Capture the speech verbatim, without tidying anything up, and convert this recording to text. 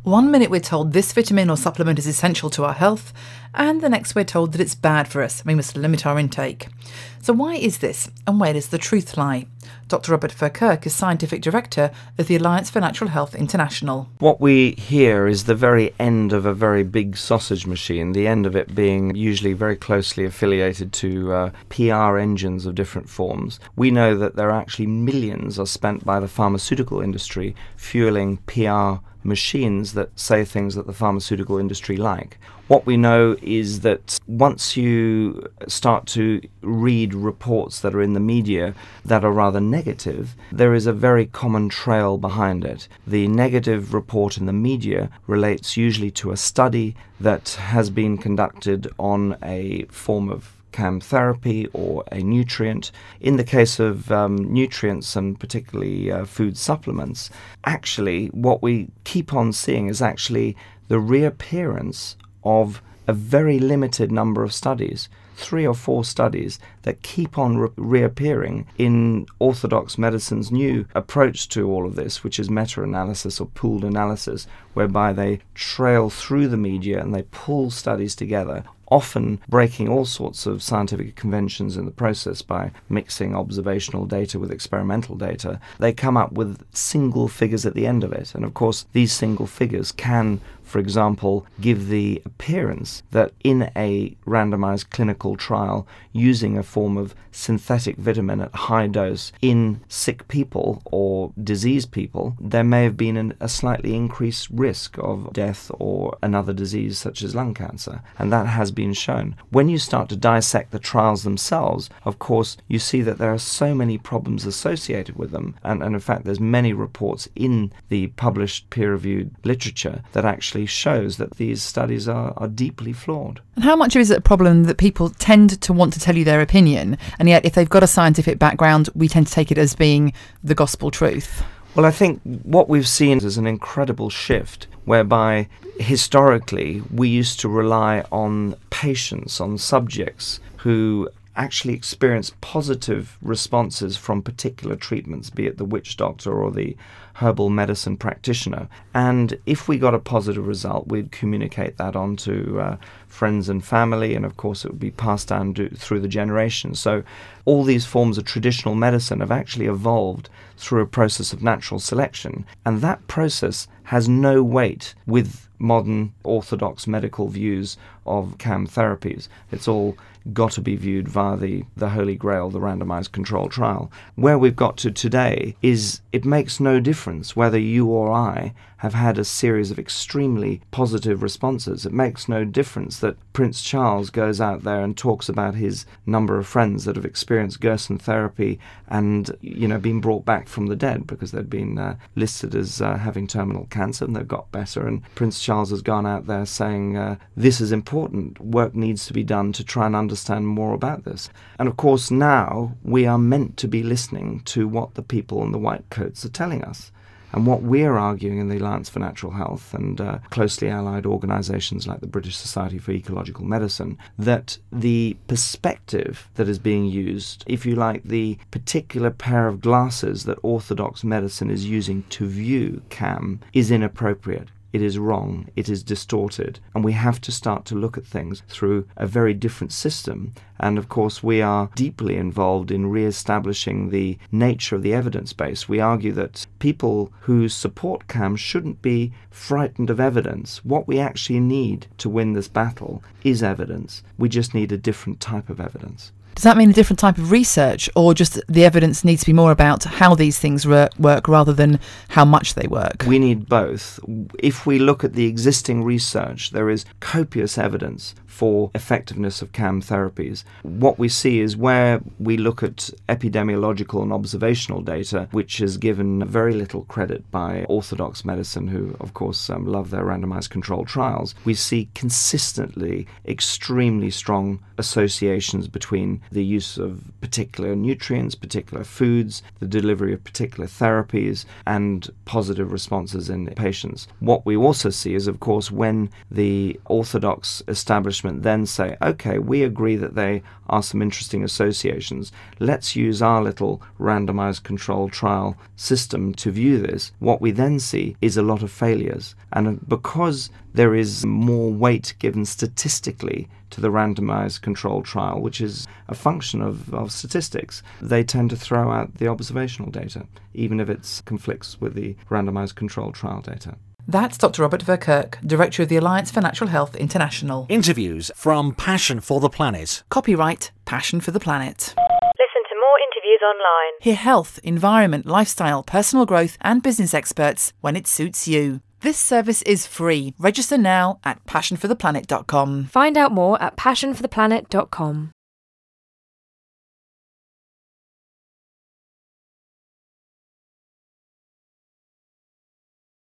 One minute we're told this vitamin or supplement is essential to our health, and the next we're told that it's bad for us, we must limit our intake. So why is this, and where does the truth lie? Doctor Robert Verkerk is Scientific Director of the Alliance for Natural Health International. What we hear is the very end of a very big sausage machine, the end of it being usually very closely affiliated to uh, P R engines of different forms. We know that there are actually millions are spent by the pharmaceutical industry fueling P R machines that say things that the pharmaceutical industry like. What we know is that once you start to read reports that are in the media that are rather negative, there is a very common trail behind it. The negative report in the media relates usually to a study that has been conducted on a form of C A M therapy or a nutrient. In the case of um, nutrients and particularly uh, food supplements, actually what we keep on seeing is actually the reappearance of a very limited number of studies, three or four studies that keep on re- reappearing in orthodox medicine's new approach to all of this, which is meta-analysis or pooled analysis, whereby they trail through the media and they pull studies together, often breaking all sorts of scientific conventions in the process by mixing observational data with experimental data. They come up with single figures at the end of it. And of course, these single figures can, for example, give the appearance that in a randomized clinical trial using a form of synthetic vitamin at high dose in sick people or diseased people, there may have been an, a slightly increased risk of death or another disease such as lung cancer. And that has been shown. When you start to dissect the trials themselves, of course, you see that there are so many problems associated with them. And, and in fact, there's many reports in the published peer-reviewed literature that actually shows that these studies are, are deeply flawed. And how much is it a problem that people tend to want to tell you their opinion, and yet if they've got a scientific background, we tend to take it as being the gospel truth? Well, I think what we've seen is an incredible shift whereby historically we used to rely on patients, on subjects who actually experience positive responses from particular treatments, be it the witch doctor or the herbal medicine practitioner. And if we got a positive result, we'd communicate that on to uh, friends and family, and of course it would be passed down do, through the generations. So all these forms of traditional medicine have actually evolved through a process of natural selection, and that process has no weight with modern orthodox medical views of C A M therapies. It's all got to be viewed via the, the Holy Grail, the randomized control trial. Where we've got to today is it makes no difference whether you or I have had a series of extremely positive responses. It makes no difference that Prince Charles goes out there and talks about his number of friends that have experienced Gerson therapy and, you know, been brought back from the dead because they'd been uh, listed as uh, having terminal cancer and they've got better. And Prince Charles has gone out there saying, uh, this is important. Work needs to be done to try and understand more about this. And of course, now we are meant to be listening to what the people in the white coats are telling us. And what we're arguing in the Alliance for Natural Health and uh, closely allied organisations like the British Society for Ecological Medicine, that the perspective that is being used, if you like, the particular pair of glasses that orthodox medicine is using to view C A M is inappropriate. It is wrong, it is distorted, and we have to start to look at things through a very different system. And of course, we are deeply involved in re-establishing the nature of the evidence base. We argue that people who support C A M shouldn't be frightened of evidence. What we actually need to win this battle is evidence. We just need a different type of evidence. Does that mean a different type of research, or just the evidence needs to be more about how these things re- work rather than how much they work? We need both. If we look at the existing research, there is copious evidence for effectiveness of C A M therapies. What we see is where we look at epidemiological and observational data, which is given very little credit by orthodox medicine, who of course um, love their randomized controlled trials, we see consistently extremely strong associations between the use of particular nutrients, particular foods, the delivery of particular therapies, and positive responses in patients. What we also see is, of course, when the orthodox establishment then say, okay, we agree that there are some interesting associations, let's use our little randomized controlled trial system to view this, what we then see is a lot of failures. And because there is more weight given statistically to the randomized controlled trial, which is a function of, of statistics, they tend to throw out the observational data, even if it conflicts with the randomized controlled trial data. That's Doctor Robert Verkerk, Director of the Alliance for Natural Health International. Interviews from Passion for the Planet. Copyright Passion for the Planet. Listen to more interviews online. Hear health, environment, lifestyle, personal growth and business experts when it suits you. This service is free. Register now at passion for the planet dot com. Find out more at passion for the planet dot com.